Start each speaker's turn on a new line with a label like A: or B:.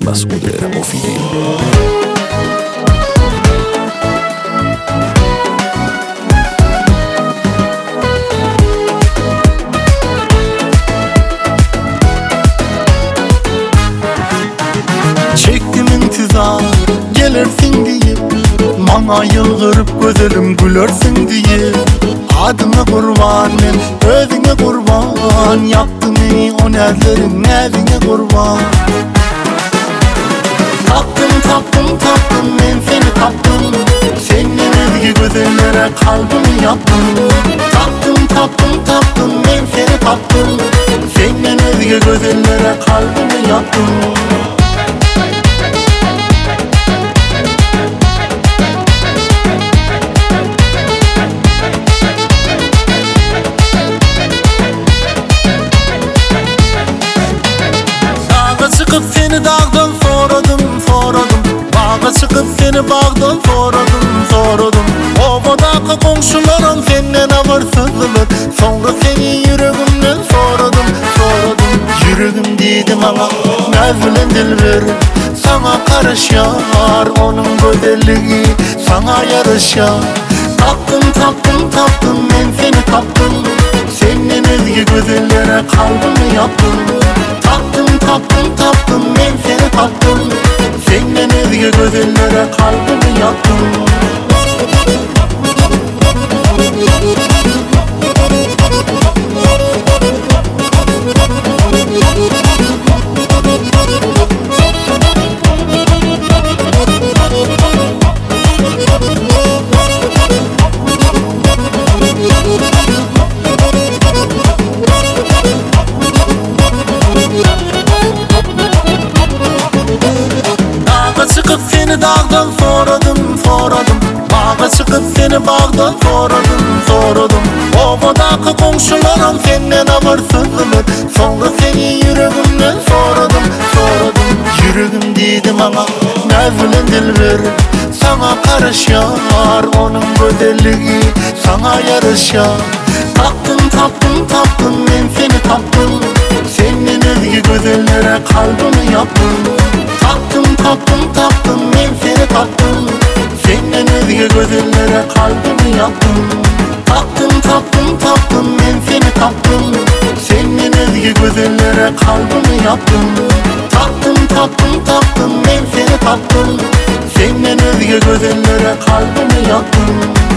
A: Mas'ud Official.
B: Çektim intizar gelirsin diye, bana yılgırıp gözelim gülersin diye. Adına kurban men, özüne kurban, yaptım iyi o nezlerin nezine kurban. Taptım men seni taptım, senin özgü gözellere kalbimi yaptım. Taptım men seni taptım, senin özgü gözellere kalbimi yaptım. Çıkıp seni dağdan soradım. Bağa çıkıp seni bağdan soradım. Ovadaki komşularım senden habersizdiler. Sonra seni yüreğimden soradım. Yüreğim dedi bana mevlen dilber, sana karışar onun güzelliği, sana yarışar. Taptım men seni taptım, senin özgü gözellere kalbimi yaptım. Taptım men seni taptım, senin özgü gözellere kalbimi yaptım. Çıkıp seni dağdan soradım. Bağa çıkıp seni bağdan soradım. Ovadaki komşularım senden habersizdiler. Sonra seni yüreğimden soradım. Yüreğim dedi bana mevlen dilber, sana karışar onun güzelliği, sana yarışar. Taptım men seni taptım, senin özgü gözellere kalbimi yaptım. Taptım men seni taptım, senin özgü gözellere kalbimi yaptım. Taptım men seni taptım, senin özgü gözellere kalbimi yaptım. Taptım men seni taptım, senin özgü gözellere kalbimi yaptım.